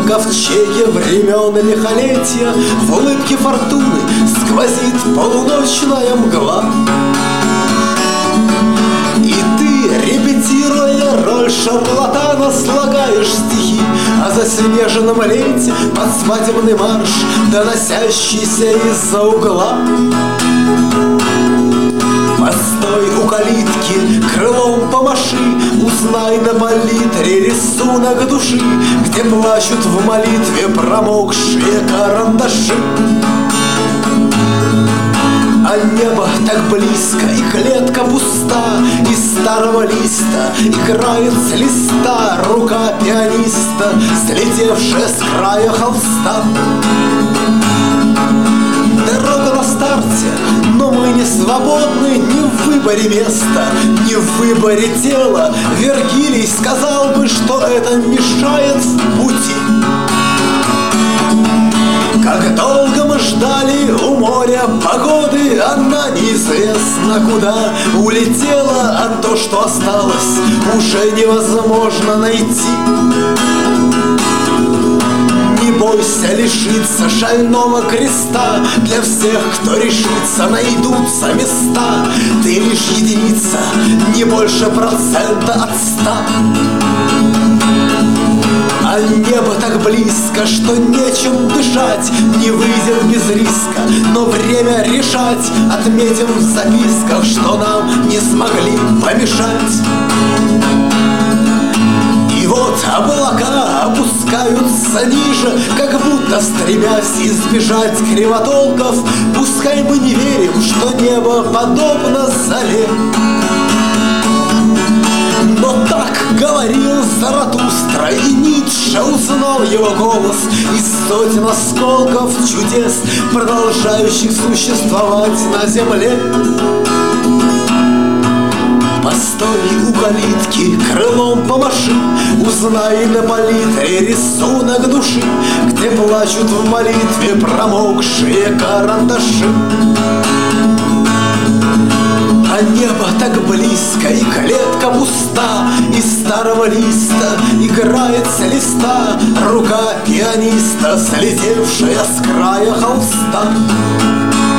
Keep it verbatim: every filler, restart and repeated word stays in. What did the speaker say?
ковчеге времен лихолетия в улыбке фортуны сквозит полуночная мгла. И ты, репетируя роль шарлатана, слагаешь стихи о заснеженном лете под свадебный марш, доносящийся из-за угла. Постой у калитки, крылом помаши, узнай на палитре рисунок души, где плачут в молитве промокшие карандаши. А небо так близко, и клетка пуста, из старого листа играет с листа рука пианиста, слетевшая с края холста. Дорога на старте, но мы не свободны ни в выборе места, ни в выборе тела. Вергилий сказал бы, что это мешает в пути. Как долго мы ждали у моря погоды, она неизвестно куда улетела, а то, что осталось, уже невозможно найти. Не бойся лишиться шального креста, для всех, кто решится, найдутся места. Ты лишь единица, не больше процента от ста. А небо так близко, что нечем дышать, не выйдет без риска, но время решать. Отметим в записках, что нам не смогли помешать. И вот облака опускаются ниже, как будто стремясь избежать кривотолков. Пускай мы не верим, что небо подобно зале, но так говорил Заратустра, и Ницше узнал его голос из сотен осколков чудес, продолжающих существовать на земле. Постой у калитки, крылом помаши, узнай на палитре рисунок души, где плачут в молитве промокшие карандаши. А небо так близко, и клетка пуста, из старого листа играет с листа рука пианиста, слетевшая с края холста.